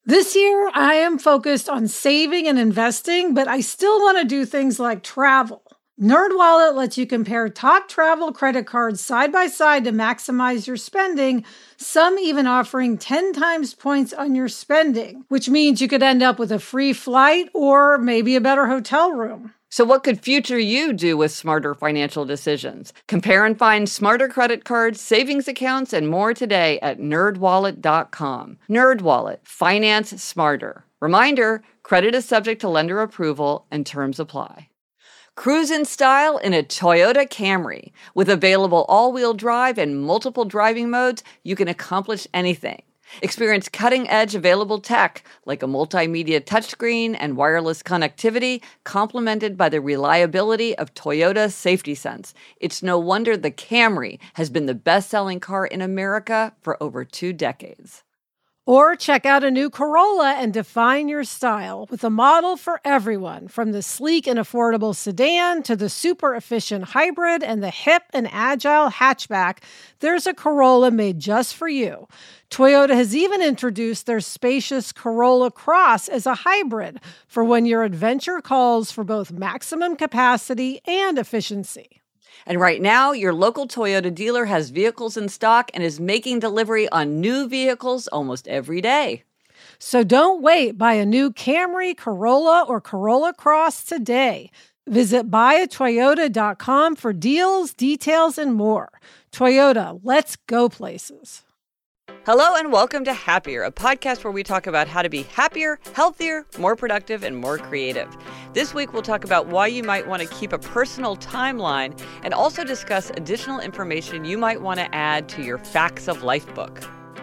This year, I am focused on saving and investing, but I still want to do things like travel. NerdWallet lets you compare top travel credit cards side by side to maximize your spending, some even offering 10 times points on your spending, which means you could end up with a free flight or maybe a better hotel room. So what could future you do with smarter financial decisions? Compare and find smarter credit cards, savings accounts, and more today at nerdwallet.com. NerdWallet. Finance smarter. Reminder, credit is subject to lender approval and terms apply. Cruise in style in a Toyota Camry. With available all-wheel drive and multiple driving modes, you can accomplish anything. Experience cutting-edge available tech like a multimedia touchscreen and wireless connectivity, complemented by the reliability of Toyota Safety Sense. It's no wonder the Camry has been the best-selling car in America for over 2 decades. Or check out a new Corolla and define your style with a model for everyone, from the sleek and affordable sedan to the super efficient hybrid and the hip and agile hatchback. There's a Corolla made just for you. Toyota has even introduced their spacious Corolla Cross as a hybrid for when your adventure calls for both maximum capacity and efficiency. And right now, your local Toyota dealer has vehicles in stock and is making delivery on new vehicles almost every day. So don't wait. Buy a new Camry, Corolla, or Corolla Cross today. Visit buyatoyota.com for deals, details, and more. Toyota, let's go places. Hello and welcome to Happier, a podcast where we talk about how to be happier, healthier, more productive, and more creative. This week, we'll talk about why you might want to keep a personal timeline and also discuss additional information you might want to add to your Facts of Life book.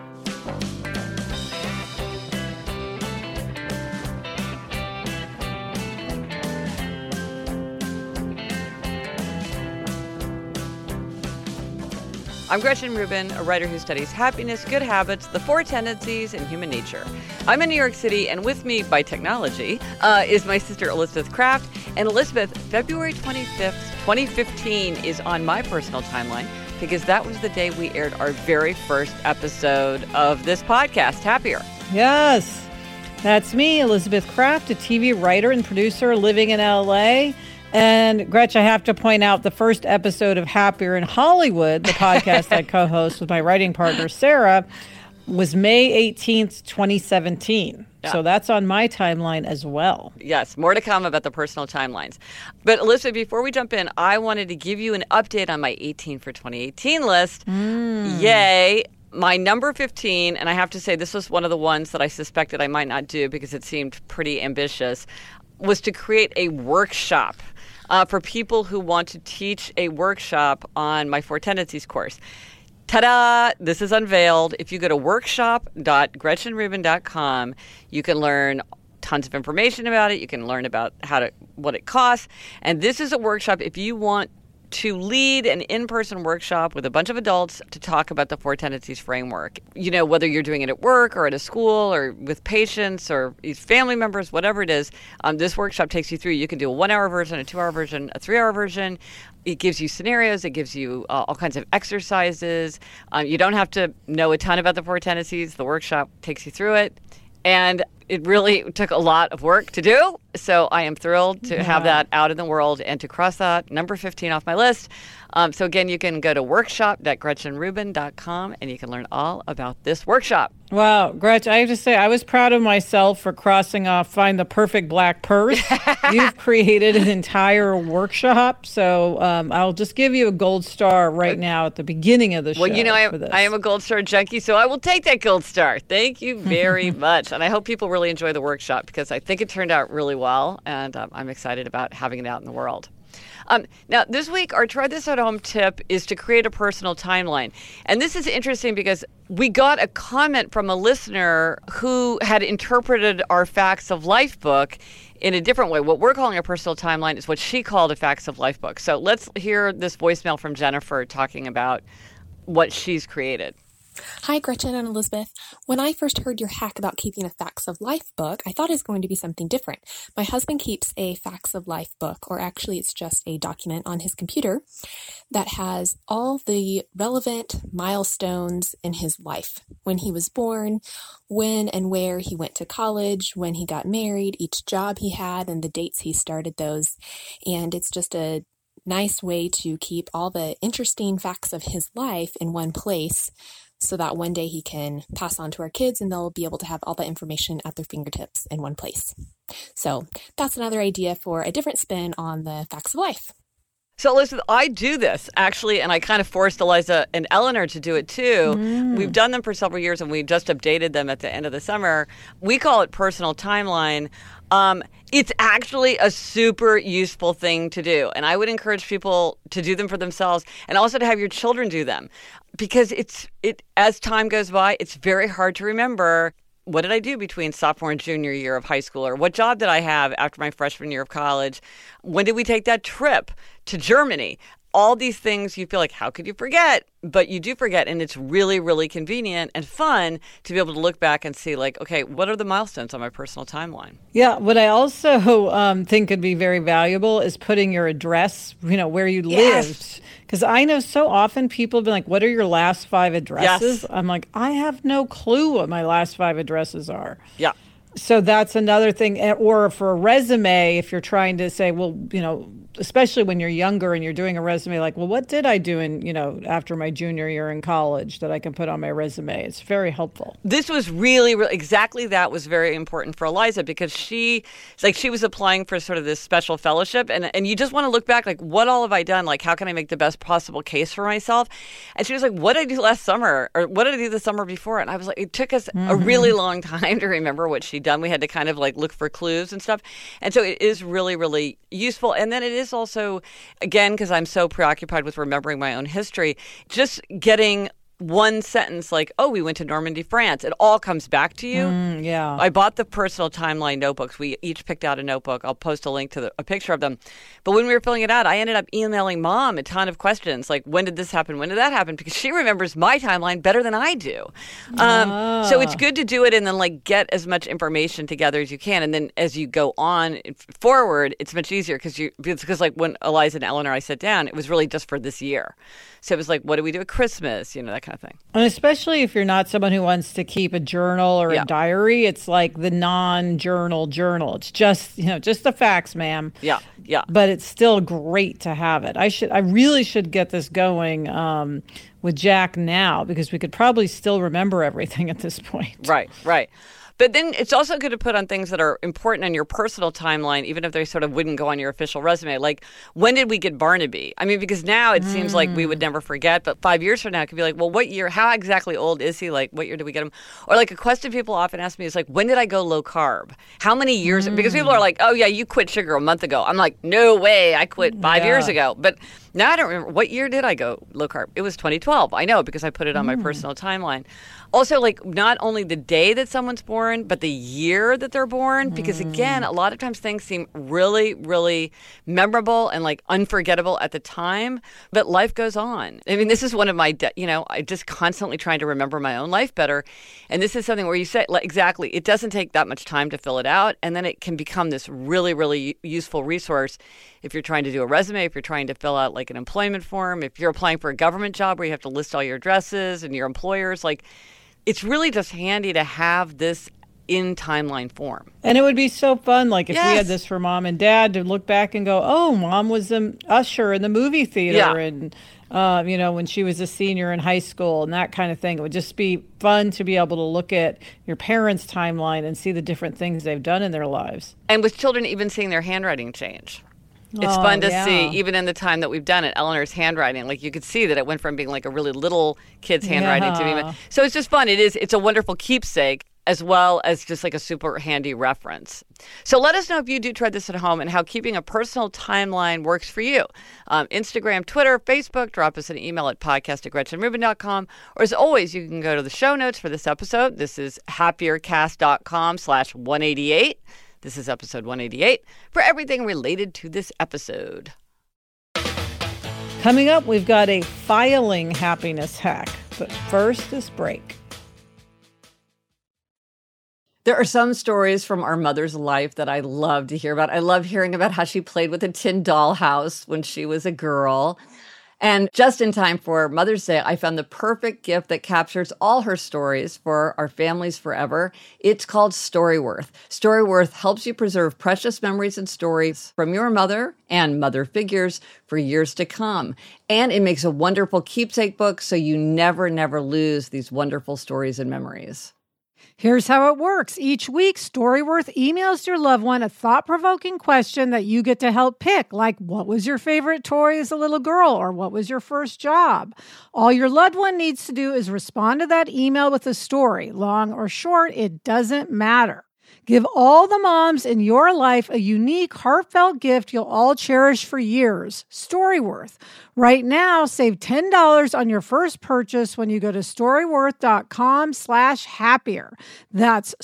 I'm Gretchen Rubin, a writer who studies happiness, good habits, the 4 tendencies, and human nature. I'm in New York City, and with me by technology is my sister Elizabeth Craft. And Elizabeth, February 25th, 2015 is on my personal timeline because that was the day we aired our very first episode of this podcast, Happier. Yes, that's me, Elizabeth Craft, a TV writer and producer living in L.A., and Gretch, I have to point out the first episode of Happier in Hollywood, the podcast I co-host with my writing partner, Sarah, was May 18th, 2017. Yeah. So that's on my timeline as well. Yes, more to come about the personal timelines. But Elizabeth, before we jump in, I wanted to give you an update on my 18 for 2018 list. Yay. My number 15, and I have to say this was one of the ones that I suspected I might not do because it seemed pretty ambitious, was to create a workshop for people who want to teach a workshop on my 4 Tendencies course. Ta-da! This is unveiled. If you go to workshop.gretchenrubin.com, you can learn tons of information about it. You can learn about what it costs. And this is a workshop if you want to lead an in-person workshop with a bunch of adults to talk about the 4 Tendencies framework. You know, whether you're doing it at work or at a school or with patients or family members, whatever it is, this workshop takes you through. You can do a 1-hour version, a 2-hour version, a 3-hour version. It gives you scenarios. It gives you all kinds of exercises. You don't have to know a ton about the 4 Tendencies. The workshop takes you through it. And it really took a lot of work to do. So I am thrilled to have that out in the world and to cross that number 15 off my list. So again, you can go to workshop.gretchenrubin.com and you can learn all about this workshop. Wow, Gretch, I have to say I was proud of myself for crossing off find the perfect black purse. You've created an entire workshop. So I'll just give you a gold star right now at the beginning of the show. Well, you know, I am a gold star junkie, so I will take that gold star. Thank you very much. And I hope people really enjoy the workshop because I think it turned out really well. And I'm excited about having it out in the world. Now, this week, our Try This at Home tip is to create a personal timeline. And this is interesting because we got a comment from a listener who had interpreted our Facts of Life book in a different way. What we're calling a personal timeline is what she called a Facts of Life book. So let's hear this voicemail from Jennifer talking about what she's created. Hi, Gretchen and Elizabeth. When I first heard your hack about keeping a Facts of Life book, I thought it was going to be something different. My husband keeps a Facts of Life book, or actually it's just a document on his computer that has all the relevant milestones in his life. When he was born, when and where he went to college, when he got married, each job he had, and the dates he started those. And it's just a nice way to keep all the interesting facts of his life in one place, so that one day he can pass on to our kids and they'll be able to have all that information at their fingertips in one place. So that's another idea for a different spin on the Facts of Life. So, Elizabeth, I do this, actually, and I kind of forced Eliza and Eleanor to do it, too. We've done them for several years, and we just updated them at the end of the summer. We call it Personal Timeline. It's actually a super useful thing to do, and I would encourage people to do them for themselves and also to have your children do them, because as time goes by, it's very hard to remember. What did I do between sophomore and junior year of high school? Or what job did I have after my freshman year of college? When did we take that trip to Germany? All these things you feel like, how could you forget? But you do forget, and it's really, really convenient and fun to be able to look back and see, like, okay, what are the milestones on my personal timeline? Yeah, what I also think could be very valuable is putting your address, where you lived. Because I know so often people have been like, what are your last 5 addresses? Yes. I'm like, I have no clue what my last 5 addresses are. Yeah. So that's another thing. Or for a resume, if you're trying to say, well, especially when you're younger and you're doing a resume, like, well, what did I do after my junior year in college that I can put on my resume? It's very helpful. This was really, really, exactly that was very important for Eliza, because she was applying for sort of this special fellowship, and you just want to look back, like, what all have I done? Like, how can I make the best possible case for myself? And she was like, what did I do last summer? Or what did I do the summer before? And I was like, it took us a really long time to remember what she'd done. We had to kind of like look for clues and stuff. And so it is really, really useful. And then it is also, again, because I'm so preoccupied with remembering my own history, just getting one sentence like, oh, we went to Normandy, France. It all comes back to you. Yeah. I bought the Personal Timeline notebooks. We each picked out a notebook. I'll post a link to a picture of them. But when we were filling it out, I ended up emailing Mom a ton of questions like, when did this happen? When did that happen? Because she remembers my timeline better than I do. So it's good to do it and then like get as much information together as you can. And then as you go on forward, it's much easier because like when Eliza and Eleanor, I sat down, it was really just for this year. So it was like, what do we do at Christmas? That kind of thing. And especially if you're not someone who wants to keep a journal or a diary, it's like the non-journal journal. It's just, just the facts, ma'am. Yeah. But it's still great to have it. I really should get this going with Jack now, because we could probably still remember everything at this point. Right. But then it's also good to put on things that are important on your personal timeline, even if they sort of wouldn't go on your official resume. Like, when did we get Barnaby? I mean, because now it seems like we would never forget, but 5 years from now it could be like, well, what year, how exactly old is he? Like, what year did we get him? Or like a question people often ask me is like, when did I go low carb? How many years? Because people are like, oh yeah, you quit sugar a month ago. I'm like, no way, I quit 5 years ago. But now I don't remember. What year did I go low carb? It was 2012. I know, because I put it on my personal timeline. Also, like, not only the day that someone's born, but the year that they're born. Because, again, a lot of times things seem really, really memorable and, like, unforgettable at the time. But life goes on. I mean, this is one of my, I just constantly trying to remember my own life better. And this is something where you say, like, exactly, it doesn't take that much time to fill it out. And then it can become this really, really useful resource if you're trying to do a resume, if you're trying to fill out, like, an employment form, if you're applying for a government job where you have to list all your addresses and your employers, like, it's really just handy to have this in timeline form. And it would be so fun, like if we had this for Mom and Dad, to look back and go, oh, Mom was an usher in the movie theater and, when she was a senior in high school and that kind of thing. It would just be fun to be able to look at your parents' timeline and see the different things they've done in their lives. And with children, even seeing their handwriting change. It's fun to see, even in the time that we've done it, Eleanor's handwriting. Like, you could see that it went from being like a really little kid's handwriting to being... So it's just fun. It's a wonderful keepsake, as well as just like a super handy reference. So let us know if you do try this at home and how keeping a personal timeline works for you. Instagram, Twitter, Facebook, drop us an email at podcast@GretchenRubin.com. Or as always, you can go to the show notes for this episode. This is happiercast.com/188. This is episode 188 for everything related to this episode. Coming up, we've got a filing happiness hack. But first, this break. There are some stories from our mother's life that I love to hear about. I love hearing about how she played with a tin dollhouse when she was a girl. And just in time for Mother's Day, I found the perfect gift that captures all her stories for our families forever. It's called Storyworth. Storyworth helps you preserve precious memories and stories from your mother and mother figures for years to come. And it makes a wonderful keepsake book so you never lose these wonderful stories and memories. Here's how it works. Each week, Storyworth emails your loved one a thought-provoking question that you get to help pick, like what was your favorite toy as a little girl, or what was your first job? All your loved one needs to do is respond to that email with a story. Long or short, it doesn't matter. Give all the moms in your life a unique, heartfelt gift you'll all cherish for years. Storyworth. Right now, save $10 on your first purchase when you go to storyworth.com/happier. That's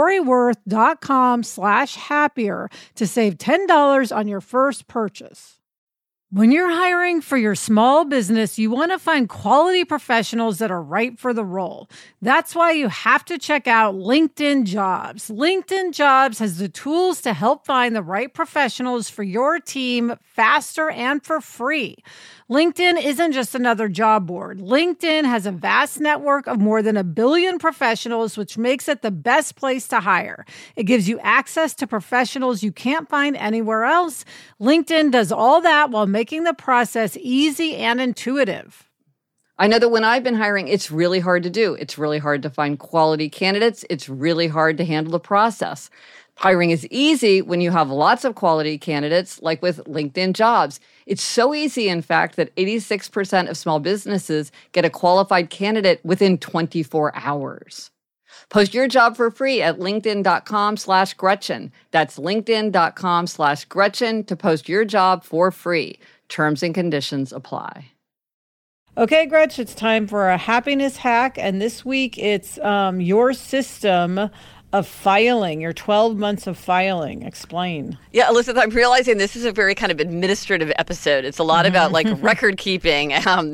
storyworth.com/happier to save $10 on your first purchase. When you're hiring for your small business, you want to find quality professionals that are right for the role. That's why you have to check out LinkedIn Jobs. LinkedIn Jobs has the tools to help find the right professionals for your team faster and for free. LinkedIn isn't just another job board. LinkedIn has a vast network of more than 1 billion professionals, which makes it the best place to hire. It gives you access to professionals you can't find anywhere else. LinkedIn does all that while making the process easy and intuitive. I know that when I've been hiring, it's really hard to do. It's really hard to find quality candidates. It's really hard to handle the process. Hiring is easy when you have lots of quality candidates, like with LinkedIn Jobs. It's so easy, in fact, that 86% of small businesses get a qualified candidate within 24 hours. Post your job for free at linkedin.com/Gretchen. That's linkedin.com/Gretchen to post your job for free. Terms and conditions apply. Okay, Gretch, it's time for a happiness hack. And this week, it's your system of filing, your 12 months of filing. Explain. Yeah, Elizabeth, I'm realizing this is a very kind of administrative episode. It's a lot about like record keeping.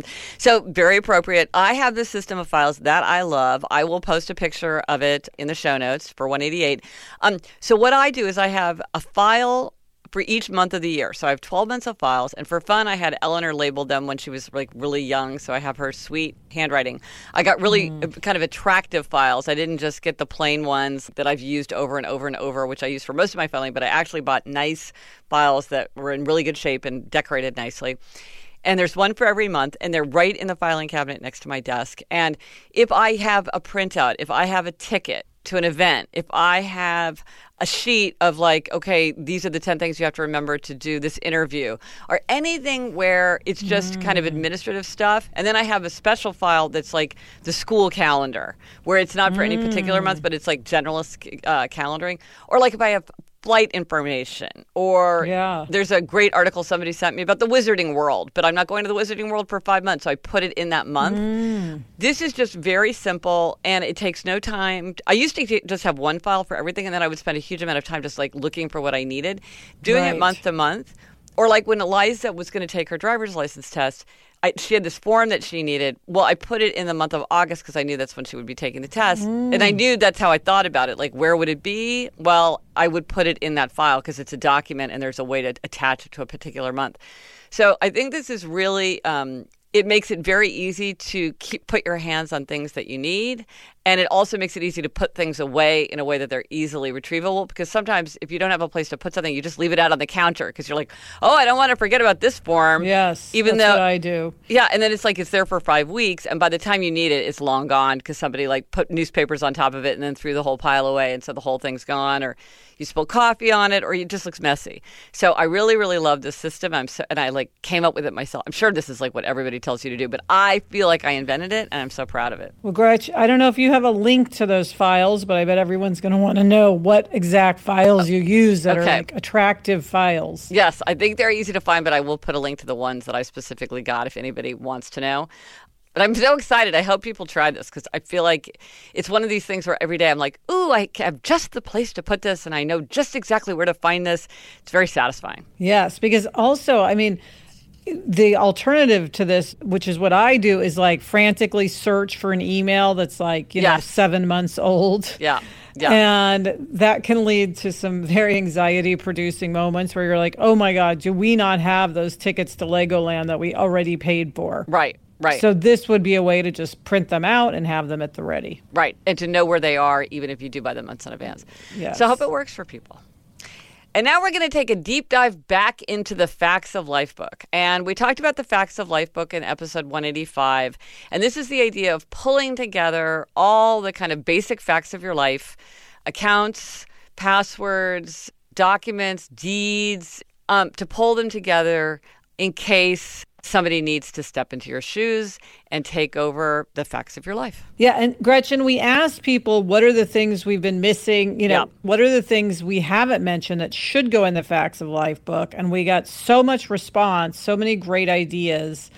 So very appropriate. I have this system of files that I love. I will post a picture of it in the show notes for 188. So what I do is I have a file for each month of the year. So I have 12 months of files. And for fun, I had Eleanor label them when she was like really young. So I have her sweet handwriting. I got really kind of attractive files. I didn't just get the plain ones that I've used over and over and over, which I use for most of my filing, but I actually bought nice files that were in really good shape and decorated nicely. And there's one for every month, and they're right in the filing cabinet next to my desk. And if I have a printout, if I have a ticket to an event, if I have a sheet of like, okay, these are the 10 things you have to remember to do this interview, or anything where it's just kind of administrative stuff. And then I have a special file that's like the school calendar, where it's not for any particular month, but it's like generalist calendaring. Or like if I have flight information, or there's a great article somebody sent me about the Wizarding World, but I'm not going to the Wizarding World for 5 months, so I put it in that month. This is just very simple, and it takes no time. I used to just have one file for everything, and then I would spend a huge amount of time just like looking for what I needed. Doing it month to month, or like when Eliza was going to take her driver's license test, she had this form that she needed. Well, I put it in the month of August because I knew that's when she would be taking the test. And I knew that's how I thought about it. Like, where would it be? Well, I would put it in that file because it's a document and there's a way to attach it to a particular month. So I think this is really, it makes it very easy to put your hands on things that you need. And it also makes it easy to put things away in a way that they're easily retrievable. Because sometimes if you don't have a place to put something, you just leave it out on the counter because you're like, oh, I don't want to forget about this form. Yes, even that's though what I do. Yeah, and then it's like it's there for 5 weeks. And by the time you need it, it's long gone because somebody like put newspapers on top of it and then threw the whole pile away. And so the whole thing's gone, or you spill coffee on it, or it just looks messy. So I really, really love this system. And I like came up with it myself. I'm sure this is like what everybody tells you to do, but I feel like I invented it and I'm so proud of it. Well, Gretch, I don't know if you have a link to those files, but I bet everyone's going to want to know what exact files you use that are like attractive files. Yes, I think they're easy to find, but I will put a link to the ones that I specifically got if anybody wants to know. But I'm so excited. I hope people try this because I feel like it's one of these things where every day I'm like, ooh, I have just the place to put this and I know just exactly where to find this. It's very satisfying. Yes, because also, I mean, The alternative to this, which is what I do, is like frantically search for an email that's like, you know, 7 months old. Yeah. And that can lead to some very anxiety producing moments where you're like, oh my God, do we not have those tickets to Legoland that we already paid for? Right. So this would be a way to just print them out and have them at the ready. Right. And to know where they are, even if you do buy them months in advance. Yes. So I hope it works for people. And now we're going to take a deep dive back into the Facts of Life book. And we talked about the Facts of Life book in episode 185. And this is the idea of pulling together all the kind of basic facts of your life, accounts, passwords, documents, deeds, to pull them together in case somebody needs to step into your shoes and take over the facts of your life. Yeah. And Gretchen, we asked people, what are the things we've been missing? You know, what are the things we haven't mentioned that should go in the Facts of Life book? And we got so much response, so many great ideas.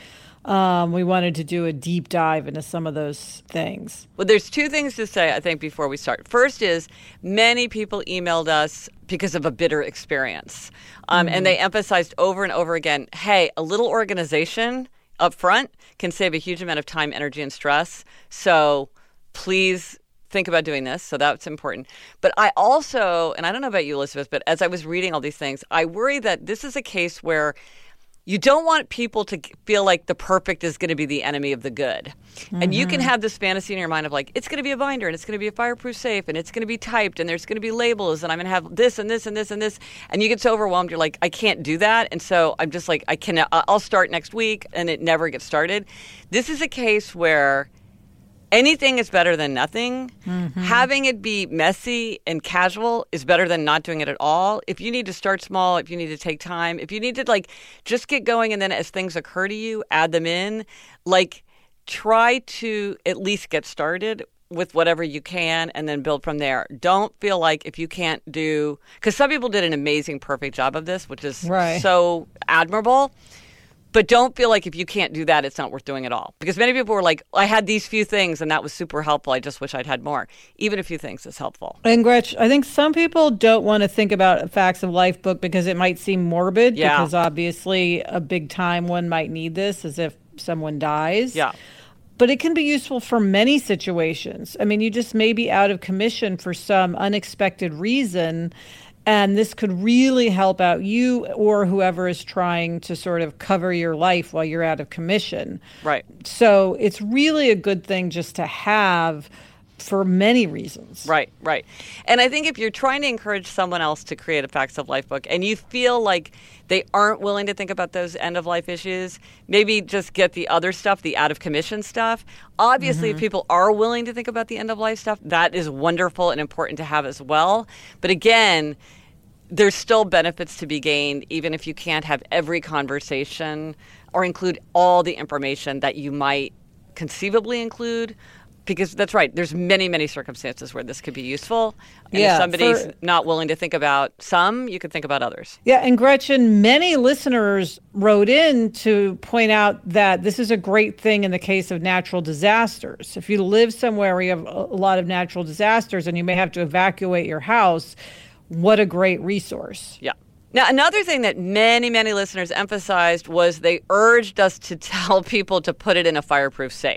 We wanted to do a deep dive into some of those things. Well, there's two things to say, I think, before we start. First is many people emailed us because of a bitter experience. And they emphasized over and over again, hey, a little organization up front can save a huge amount of time, energy, and stress. So please think about doing this. So that's important. But I also, and I don't know about you, Elizabeth, but as I was reading all these things, I worry that this is a case where you don't want people to feel like the perfect is going to be the enemy of the good. And you can have this fantasy in your mind of like, it's going to be a binder and it's going to be a fireproof safe and it's going to be typed and there's going to be labels and I'm going to have this and this and this and this. And you get so overwhelmed, you're like, I can't do that. And so I'm just like, I'll start next week, and it never gets started. This is a case where anything is better than nothing. Having it be messy and casual is better than not doing it at all. If you need to start small, if you need to take time, if you need to like just get going and then as things occur to you, add them in, like try to at least get started with whatever you can and then build from there. Don't feel like if you can't do, because some people did an amazing, perfect job of this, which is so admirable. But don't feel like if you can't do that, it's not worth doing at all. Because many people were like, I had these few things and that was super helpful. I just wish I'd had more. Even a few things is helpful. And Gretch, I think some people don't want to think about a Facts of Life book because it might seem morbid. Yeah. Because obviously a big time one might need this as if someone dies. Yeah. But it can be useful for many situations. I mean, you just may be out of commission for some unexpected reason. And this could really help out you or whoever is trying to sort of cover your life while you're out of commission. Right. So it's really a good thing just to have for many reasons. Right. And I think if you're trying to encourage someone else to create a Facts of Life book and you feel like they aren't willing to think about those end-of-life issues, maybe just get the other stuff, the out-of-commission stuff. Obviously, if people are willing to think about the end-of-life stuff, that is wonderful and important to have as well. But again, there's still benefits to be gained, even if you can't have every conversation or include all the information that you might conceivably include. Because that's right. There's many, many circumstances where this could be useful. And if somebody's not willing to think about some, you could think about others. Yeah. And Gretchen, many listeners wrote in to point out that this is a great thing in the case of natural disasters. If you live somewhere where you have a lot of natural disasters and you may have to evacuate your house, what a great resource. Yeah. Now, another thing that many, many listeners emphasized was they urged us to tell people to put it in a fireproof safe.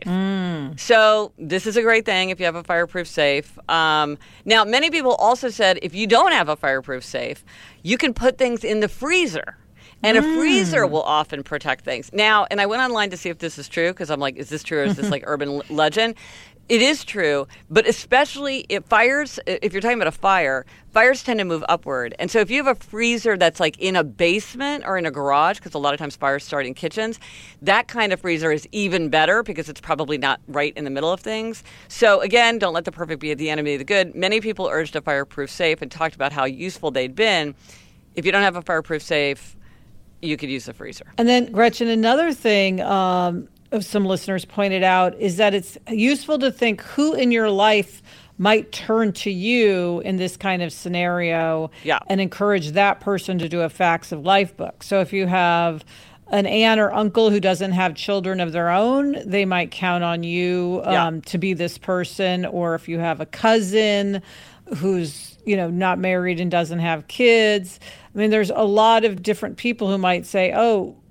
So this is a great thing if you have a fireproof safe. Now, many people also said if you don't have a fireproof safe, you can put things in the freezer. And a freezer will often protect things. Now, and I went online to see if this is true because I'm like, is this true or is this like urban legend? It is true, but especially if you're talking about a fire, fires tend to move upward. And so if you have a freezer that's like in a basement or in a garage, because a lot of times fires start in kitchens, that kind of freezer is even better because it's probably not right in the middle of things. So again, don't let the perfect be the enemy of the good. Many people urged a fireproof safe and talked about how useful they'd been. If you don't have a fireproof safe, you could use the freezer. And then, Gretchen, another thing some listeners pointed out is that it's useful to think who in your life might turn to you in this kind of scenario and encourage that person to do a Facts of Life book. So if you have an aunt or uncle who doesn't have children of their own, they might count on you to be this person. Or if you have a cousin who's, not married and doesn't have kids. I mean, there's a lot of different people who might say, oh,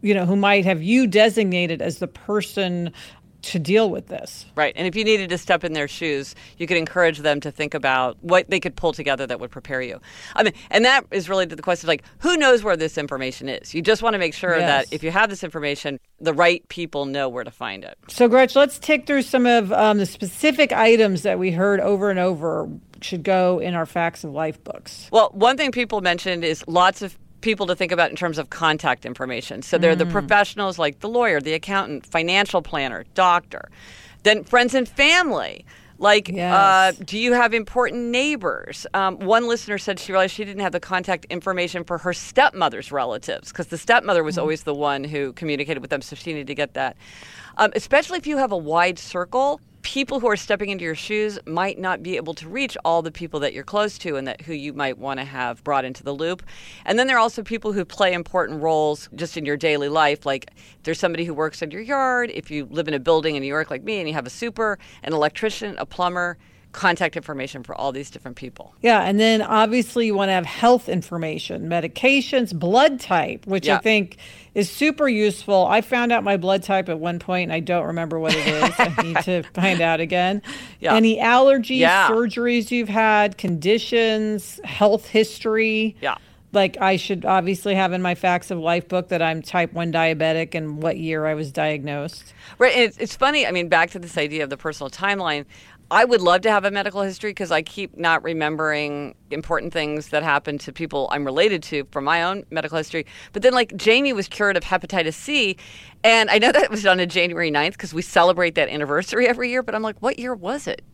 who might have you designated as the person to deal with this. Right. And if you needed to step in their shoes, you could encourage them to think about what they could pull together that would prepare you. I mean, and that is really the question of like, who knows where this information is? You just want to make sure that if you have this information, the right people know where to find it. So, Gretch, let's tick through some of the specific items that we heard over and over should go in our Facts of Life books. Well, one thing people mentioned is lots of people to think about in terms of contact information. So they're the professionals like the lawyer, the accountant, financial planner, doctor. Then friends and family. Like, do you have important neighbors? One listener said she realized she didn't have the contact information for her stepmother's relatives because the stepmother was always the one who communicated with them, so she needed to get that. Especially if you have a wide circle, people who are stepping into your shoes might not be able to reach all the people that you're close to and that who you might want to have brought into the loop. And then there are also people who play important roles just in your daily life. Like there's somebody who works in your yard. If you live in a building in New York like me and you have a super, an electrician, a plumber, contact information for all these different people. Yeah, and then obviously you want to have health information, medications, blood type, which I think is super useful. I found out my blood type at one point, and I don't remember what it is. I need to find out again. Yeah. Any allergies, surgeries you've had, conditions, health history. Yeah. Like I should obviously have in my Facts of Life book that I'm type 1 diabetic and what year I was diagnosed. Right, and it's funny. I mean, back to this idea of the personal timeline, I would love to have a medical history because I keep not remembering important things that happen to people I'm related to from my own medical history. But then, like, Jamie was cured of hepatitis C, and I know that was on a January 9th because we celebrate that anniversary every year, but I'm like, what year was it?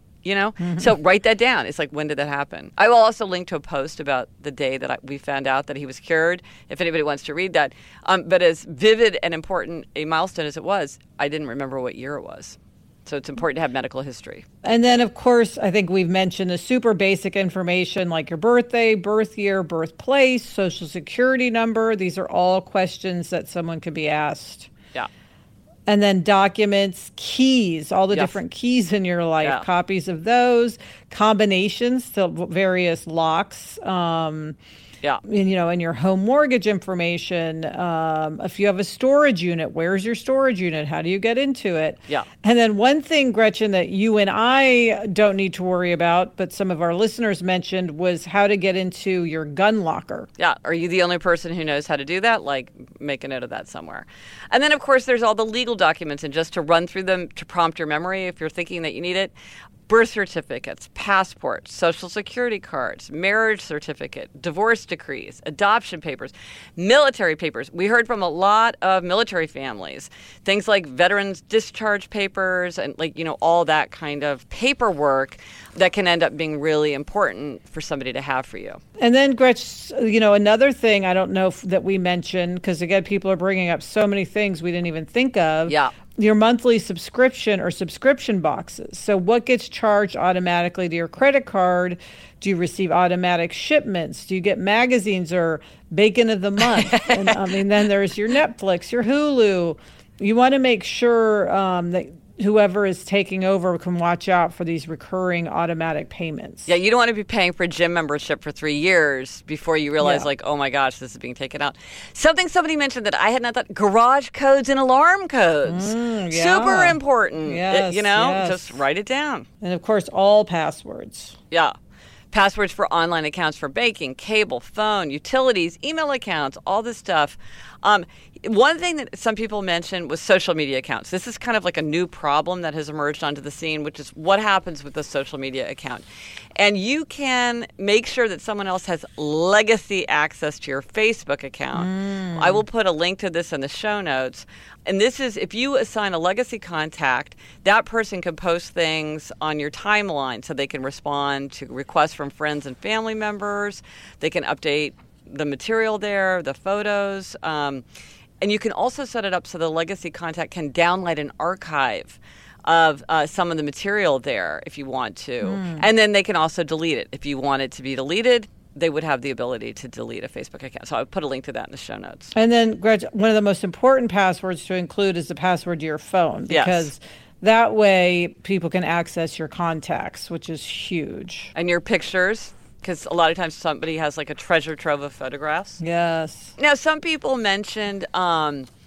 So write that down. It's like, when did that happen? I will also link to a post about the day that we found out that he was cured, if anybody wants to read that. But as vivid and important a milestone as it was, I didn't remember what year it was. So it's important to have medical history. And then, of course, I think we've mentioned the super basic information like your birthday, birth year, birthplace, social security number. These are all questions that someone could be asked. Yeah. And then documents, keys, all the different keys in your life, copies of those, combinations to various locks. And your home mortgage information. If you have a storage unit, where's your storage unit? How do you get into it? Yeah. And then one thing, Gretchen, that you and I don't need to worry about, but some of our listeners mentioned was how to get into your gun locker. Yeah. Are you the only person who knows how to do that? Like, make a note of that somewhere. And then, of course, there's all the legal documents, and just to run through them to prompt your memory if you're thinking that you need it. Birth certificates, passports, social security cards, marriage certificate, divorce decrees, adoption papers, military papers. We heard from a lot of military families, things like veterans discharge papers and all that kind of paperwork that can end up being really important for somebody to have for you. And then, Gretch, another thing I don't know that we mentioned, because again, people are bringing up so many things we didn't even think of. Yeah. Your monthly subscription or subscription boxes. So what gets charged automatically to your credit card? Do you receive automatic shipments? Do you get magazines or bacon of the month? And then there's your Netflix, your Hulu. You want to make sure that whoever is taking over can watch out for these recurring automatic payments. Yeah, you don't want to be paying for a gym membership for 3 years before you realize, oh my gosh, this is being taken out. Something somebody mentioned that I had not thought, garage codes and alarm codes. Super important. Yes, just write it down. And of course, all passwords. Yeah. Passwords for online accounts for banking, cable, phone, utilities, email accounts, all this stuff. One thing that some people mentioned was social media accounts. This is kind of like a new problem that has emerged onto the scene, which is what happens with the social media account. And you can make sure that someone else has legacy access to your Facebook account. I will put a link to this in the show notes. And this is, if you assign a legacy contact, that person can post things on your timeline so they can respond to requests from friends and family members. They can update the material there, the photos. And you can also set it up so the legacy contact can download an archive of some of the material there if you want to. And then they can also delete it. If you want it to be deleted, they would have the ability to delete a Facebook account. So I'll put a link to that in the show notes. And then, Gretchen, one of the most important passwords to include is the password to your phone. Because that way people can access your contacts, which is huge. And your pictures. Because a lot of times somebody has like a treasure trove of photographs. Yes. Now, some people mentioned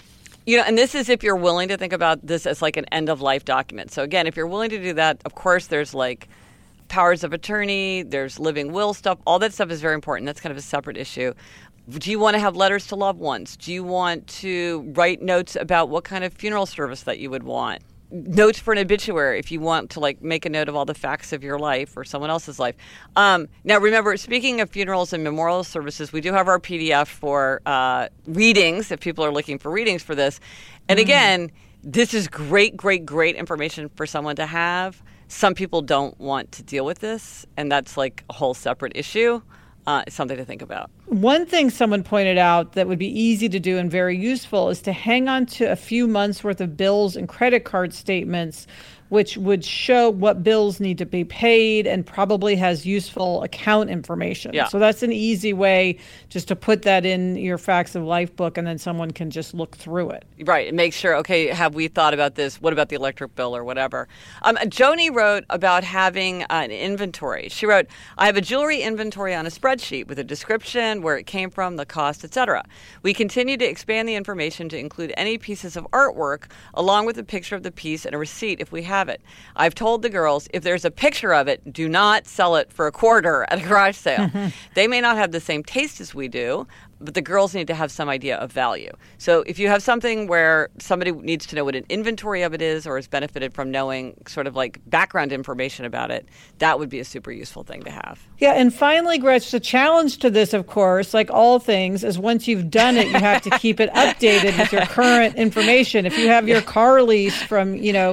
And this is if you're willing to think about this as like an end-of-life document. So again, if you're willing to do that, of course, there's like powers of attorney, there's living will stuff. All that stuff is very important. That's kind of a separate issue. Do you want to have letters to loved ones? Do you want to write notes about what kind of funeral service that you would want? Notes for an obituary if you want to like make a note of all the facts of your life or someone else's life. Now remember, speaking of funerals and memorial services, we do have our PDF for readings if people are looking for readings for this. And again, this is great information for someone to have. Some people don't want to deal with this, and that's like a whole separate issue. It's something to think about. One thing someone pointed out that would be easy to do and very useful is to hang on to a few months' worth of bills and credit card statements, which would show what bills need to be paid and probably has useful account information. Yeah. So that's an easy way just to put that in your Facts of Life book, and then someone can just look through it. Right, and make sure, okay, have we thought about this? What about the electric bill or whatever? Joni wrote about having an inventory. She wrote, I have a jewelry inventory on a spreadsheet with a description, where it came from, the cost, etc. We continue to expand the information to include any pieces of artwork, along with a picture of the piece and a receipt if we have it. I've told the girls, if there's a picture of it, do not sell it for $0.25 at a garage sale. They may not have the same taste as we do, but the girls need to have some idea of value. So if you have something where somebody needs to know what an inventory of it is or has benefited from knowing sort of like background information about it, that would be a super useful thing to have. Yeah, and finally, Gretch, the challenge to this, of course, like all things, is once you've done it, you have to keep it updated with your current information. If you have your car lease from,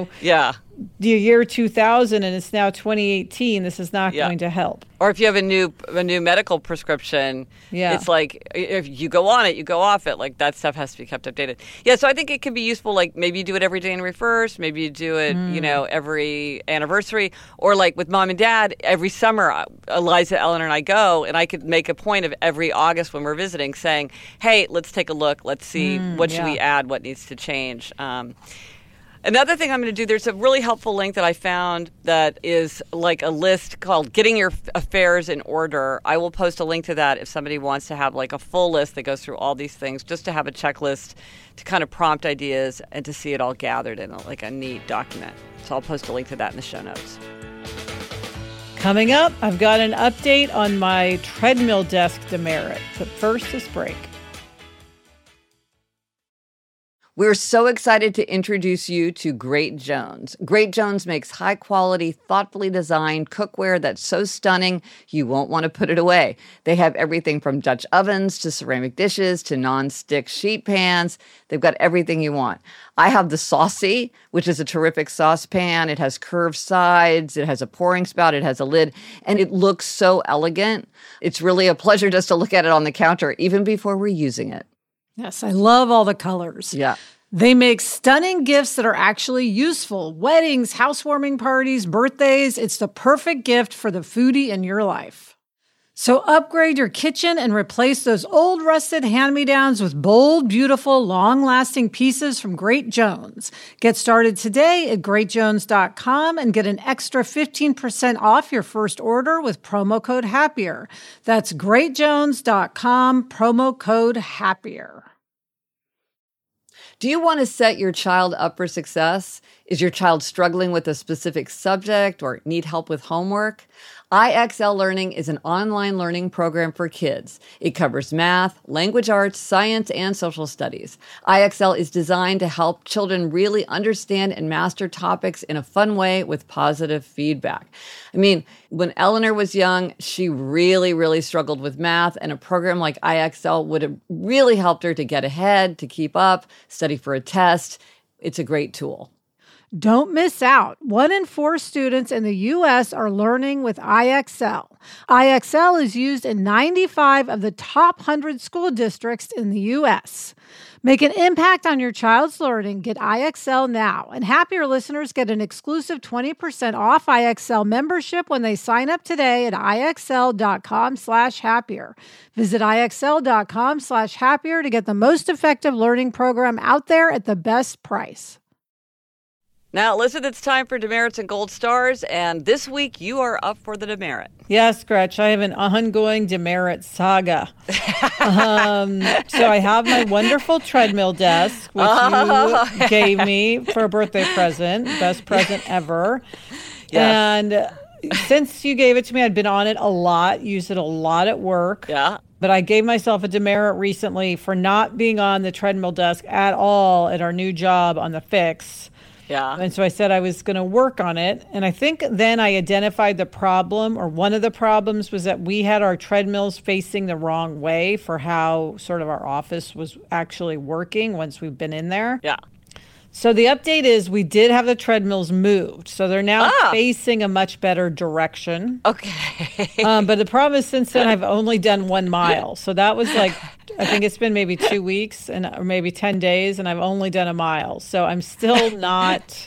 the year 2000 and it's now 2018, this is not going to help. Or if you have a new medical prescription, it's like if you go on it, you go off it. Like that stuff has to be kept updated. Yeah, so I think it can be useful. Like maybe you do it every January 1st, maybe you do it, every anniversary, or like with mom and dad every summer. Eliza, Eleanor, and I go, and I could make a point of every August when we're visiting, saying, "Hey, let's take a look. Let's see what should we add, what needs to change." Another thing I'm going to do, there's a really helpful link that I found that is like a list called Getting Your Affairs in Order. I will post a link to that if somebody wants to have like a full list that goes through all these things, just to have a checklist to kind of prompt ideas and to see it all gathered in a neat document. So I'll post a link to that in the show notes. Coming up, I've got an update on my treadmill desk demerit. But first, this break. We're so excited to introduce you to Great Jones. Great Jones makes high-quality, thoughtfully designed cookware that's so stunning you won't want to put it away. They have everything from Dutch ovens to ceramic dishes to non-stick sheet pans. They've got everything you want. I have the Saucy, which is a terrific saucepan. It has curved sides. It has a pouring spout. It has a lid. And it looks so elegant. It's really a pleasure just to look at it on the counter, even before we're using it. Yes, I love all the colors. Yeah. They make stunning gifts that are actually useful. Weddings, housewarming parties, birthdays. It's the perfect gift for the foodie in your life. So upgrade your kitchen and replace those old rusted hand-me-downs with bold, beautiful, long-lasting pieces from Great Jones. Get started today at greatjones.com and get an extra 15% off your first order with promo code HAPPIER. That's greatjones.com, promo code HAPPIER. Do you want to set your child up for success? Is your child struggling with a specific subject or need help with homework? IXL Learning is an online learning program for kids. It covers math, language arts, science, and social studies. IXL is designed to help children really understand and master topics in a fun way with positive feedback. I mean, when Eleanor was young, she really struggled with math, and a program like IXL would have really helped her to get ahead, to keep up, study for a test. It's a great tool. Don't miss out. 1 in 4 students in the U.S. are learning with IXL. IXL is used in 95 of the top 100 school districts in the U.S. Make an impact on your child's learning. Get IXL now. And Happier listeners get an exclusive 20% off IXL membership when they sign up today at IXL.com/happier. Visit IXL.com/happier to get the most effective learning program out there at the best price. Now, Elizabeth, it's time for demerits and gold stars, and this week you are up for the demerit. Yes, Gretch, I have an ongoing demerit saga. So I have my wonderful treadmill desk, which you gave me for a birthday present, best present ever. Yes. And since you gave it to me, I'd been on it a lot, used it a lot at work. Yeah. But I gave myself a demerit recently for not being on the treadmill desk at all at our new job on the Fix. Yeah. And so I said I was going to work on it. And I think then I identified the problem, or one of the problems was that we had our treadmills facing the wrong way for how sort of our office was actually working once we've been in there. Yeah. So the update is we did have the treadmills moved. So they're now facing a much better direction. Okay. But the problem is since then I've only done 1 mile. So that was like, I think it's been maybe 2 weeks or maybe 10 days, and I've only done 1 mile. So I'm still not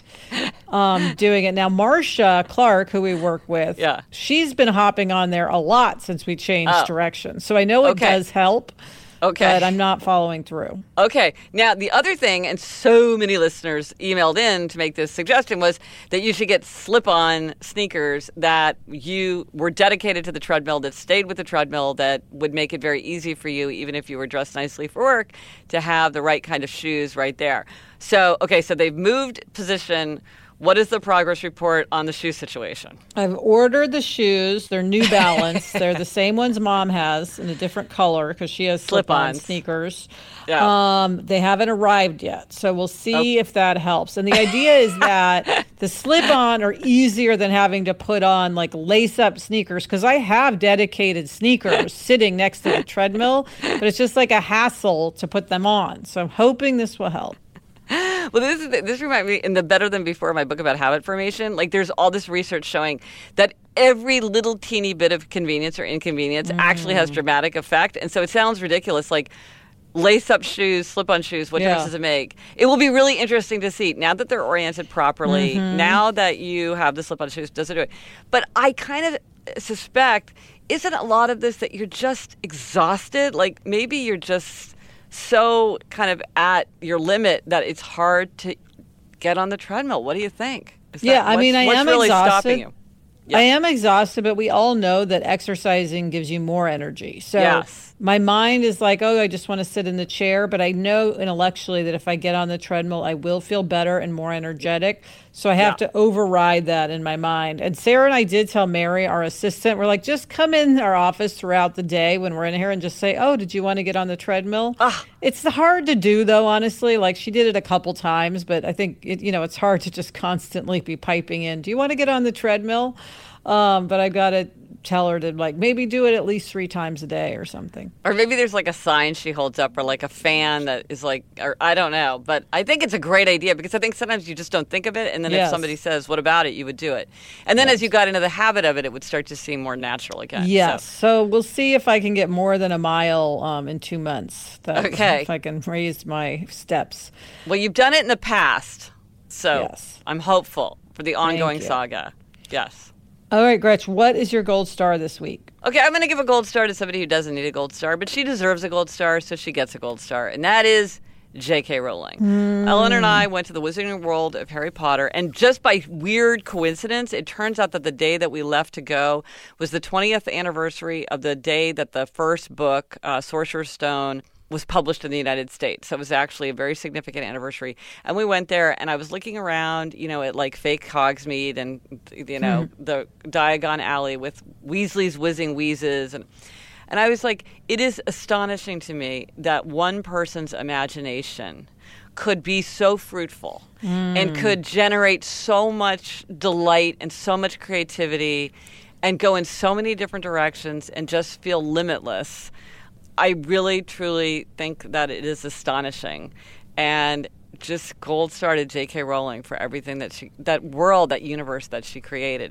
doing it. Now, Marcia Clark, who we work with, she's been hopping on there a lot since we changed direction. So I know it does help. Okay. But I'm not following through. Okay. Now, the other thing, and so many listeners emailed in to make this suggestion, was that you should get slip-on sneakers that you were dedicated to the treadmill, that stayed with the treadmill, that would make it very easy for you, even if you were dressed nicely for work, to have the right kind of shoes right there. So, okay, so they've moved position. What is the progress report on the shoe situation? I've ordered the shoes. They're New Balance. They're the same ones Mom has in a different color because she has slip-on sneakers. Yeah. They haven't arrived yet, so we'll see if that helps. And the idea is that the slip-on are easier than having to put on like lace-up sneakers, because I have dedicated sneakers sitting next to the treadmill, but it's just like a hassle to put them on. So I'm hoping this will help. Well, this reminds me, in the Better Than Before, my book about habit formation, like there's all this research showing that every little teeny bit of convenience or inconvenience actually has dramatic effect. And so it sounds ridiculous, like lace-up shoes, slip-on shoes, what difference does it make? It will be really interesting to see, now that they're oriented properly, now that you have the slip-on shoes, does it do it? But I kind of suspect, isn't a lot of this that you're just exhausted? Like maybe you're just so kind of at your limit that it's hard to get on the treadmill. What do you think? I am really exhausted. Stopping you? Yeah. I am exhausted, but we all know that exercising gives you more energy. So my mind is like, I just want to sit in the chair. But I know intellectually that if I get on the treadmill, I will feel better and more energetic. So I have to override that in my mind. And Sarah and I did tell Mary, our assistant, we're like, just come in our office throughout the day when we're in here and just say, did you want to get on the treadmill? It's hard to do, though, honestly. Like she did it a couple times, but I think, it's hard to just constantly be piping in. Do you want to get on the treadmill? But I got to tell her to maybe do it at least 3 times a day or something. Or maybe there's like a sign she holds up or like a fan that is like, or I don't know. But I think it's a great idea because I think sometimes you just don't think of it. And then if somebody says, what about it? You would do it. And then as you got into the habit of it, it would start to seem more natural again. Yes. So we'll see if I can get more than 1 mile in 2 months. If I can raise my steps. Well, you've done it in the past. So I'm hopeful for the ongoing saga. Yes. All right, Gretch, what is your gold star this week? Okay, I'm going to give a gold star to somebody who doesn't need a gold star, but she deserves a gold star, so she gets a gold star. And that is J.K. Rowling. Ellen and I went to the Wizarding World of Harry Potter, and just by weird coincidence, it turns out that the day that we left to go was the 20th anniversary of the day that the first book, Sorcerer's Stone, was published in the United States. So it was actually a very significant anniversary. And we went there, and I was looking around, at like fake Hogsmeade and, the Diagon Alley with Weasley's Whizzing Wheezes. And I was like, it is astonishing to me that one person's imagination could be so fruitful and could generate so much delight and so much creativity and go in so many different directions and just feel limitless. I really, truly think that it is astonishing. And just gold star to J.K. Rowling for everything that world, that universe that she created.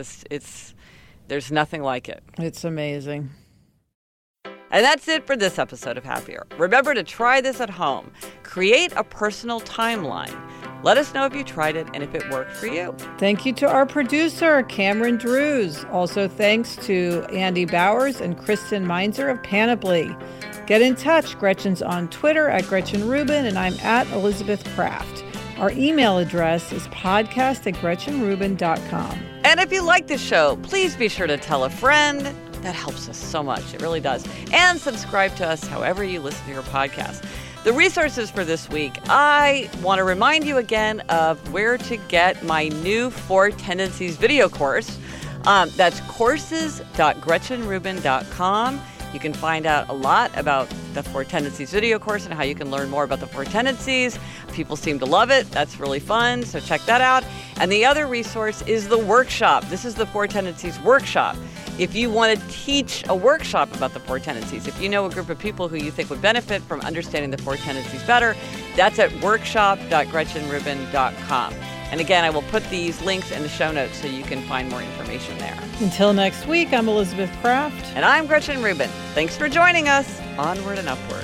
There's nothing like it. It's amazing. And that's it for this episode of Happier. Remember to try this at home. Create a personal timeline. Let us know if you tried it and if it worked for you. Thank you to our producer, Cameron Drews. Also thanks to Andy Bowers and Kristen Meinzer of Panoply. Get in touch. Gretchen's on Twitter at Gretchen Rubin, and I'm at Elizabeth Kraft. Our email address is podcast@gretchenrubin.com. And if you like the show, please be sure to tell a friend. That helps us so much. It really does. And subscribe to us however you listen to your podcast. The resources for this week, I want to remind you again of where to get my new 4 Tendencies video course. That's courses.gretchenrubin.com. You can find out a lot about the 4 Tendencies video course and how you can learn more about the 4 Tendencies. People seem to love it. That's really fun. So check that out. And the other resource is the workshop. This is the 4 Tendencies workshop. If you want to teach a workshop about the 4 Tendencies, if you know a group of people who you think would benefit from understanding the 4 Tendencies better, that's at workshop.gretchenrubin.com. And again, I will put these links in the show notes so you can find more information there. Until next week, I'm Elizabeth Kraft. And I'm Gretchen Rubin. Thanks for joining us. Onward and upward.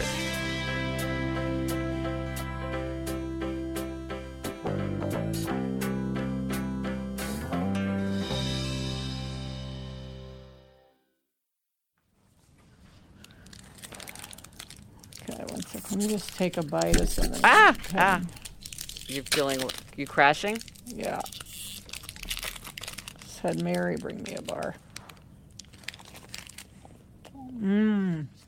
Okay, 1 second. Let me just take a bite of something. You crashing? Yeah. Just had Mary bring me a bar.